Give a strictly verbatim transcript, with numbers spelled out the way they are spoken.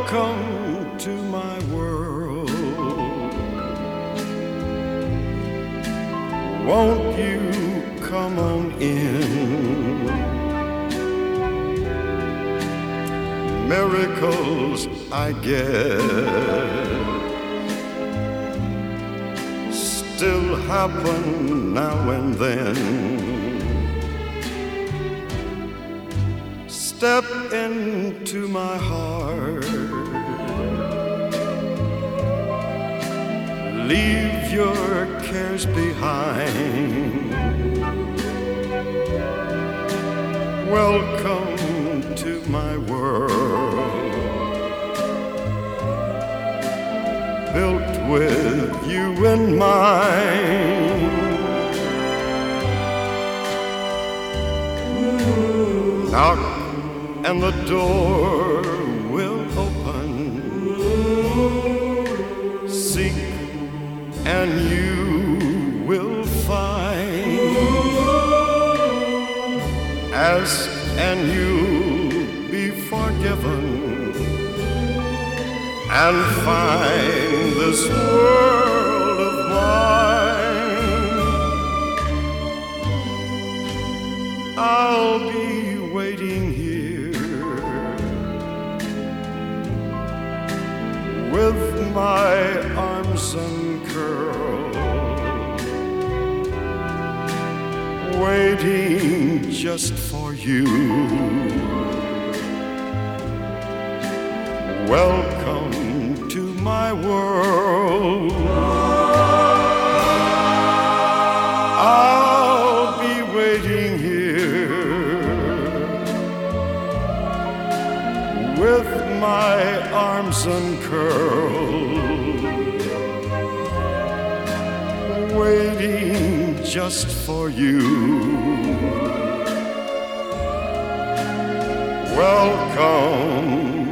Welcome to my world. Won't you come on in? Miracles, I guess, still happen now and then. Step into my heart, leave your cares behind. Welcome to my world, built with you in mind. Knock and the door will open. Seek and you will find. Ask and you'll be forgiven, and find this world of mine. I'll be waiting here with my arms uncurled, waiting just for you. Welcome to my world. I'll be waiting here with my arms uncurled, waiting just for you. Welcome